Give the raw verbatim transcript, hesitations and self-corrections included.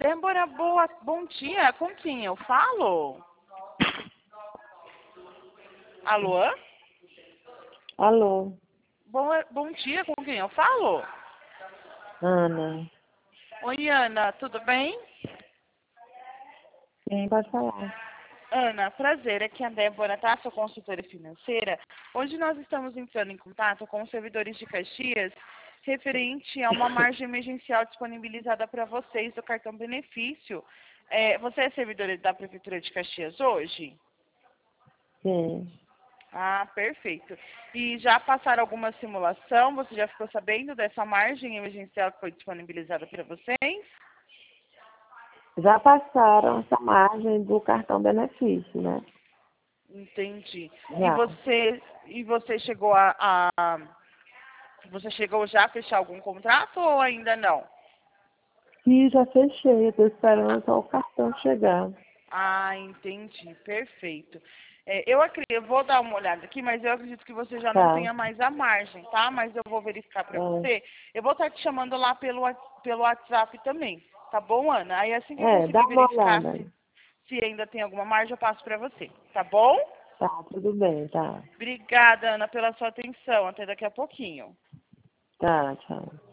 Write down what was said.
Débora, boa, bom dia. Com quem eu falo? Alô? Alô, Boa, bom dia, com quem eu falo? Ana. Oi, Ana, tudo bem? Sim, pode falar. Ana, prazer, aqui é a Débora, tá? Sou consultora financeira. Hoje nós estamos entrando em contato com os servidores de Caxias referente a uma margem emergencial disponibilizada para vocês do cartão benefício. É, você é servidora da Prefeitura de Caxias hoje? Sim. Ah, perfeito. E já passaram alguma simulação? Você já ficou sabendo dessa margem emergencial que foi disponibilizada para vocês? Já passaram essa margem do cartão benefício, né? Entendi. E Já. você, e você chegou a, a você chegou já a fechar algum contrato ou ainda não? E já fechei, eu tô esperando só o cartão chegar. Ah, entendi. Perfeito. É, eu, acredito, eu vou dar uma olhada aqui, mas eu acredito que você já não Tá. tenha mais a margem, tá? Mas eu vou verificar para É, você. Eu vou estar te chamando lá pelo, wa- pelo WhatsApp também. Tá bom, Ana? Aí assim que eu é, dá conseguir uma verificar olhada. se, se ainda tem alguma margem, eu passo para você. Tá bom? Tá, tudo bem, tá. Obrigada, Ana, pela sua atenção. Até daqui a pouquinho. Tá, tchau.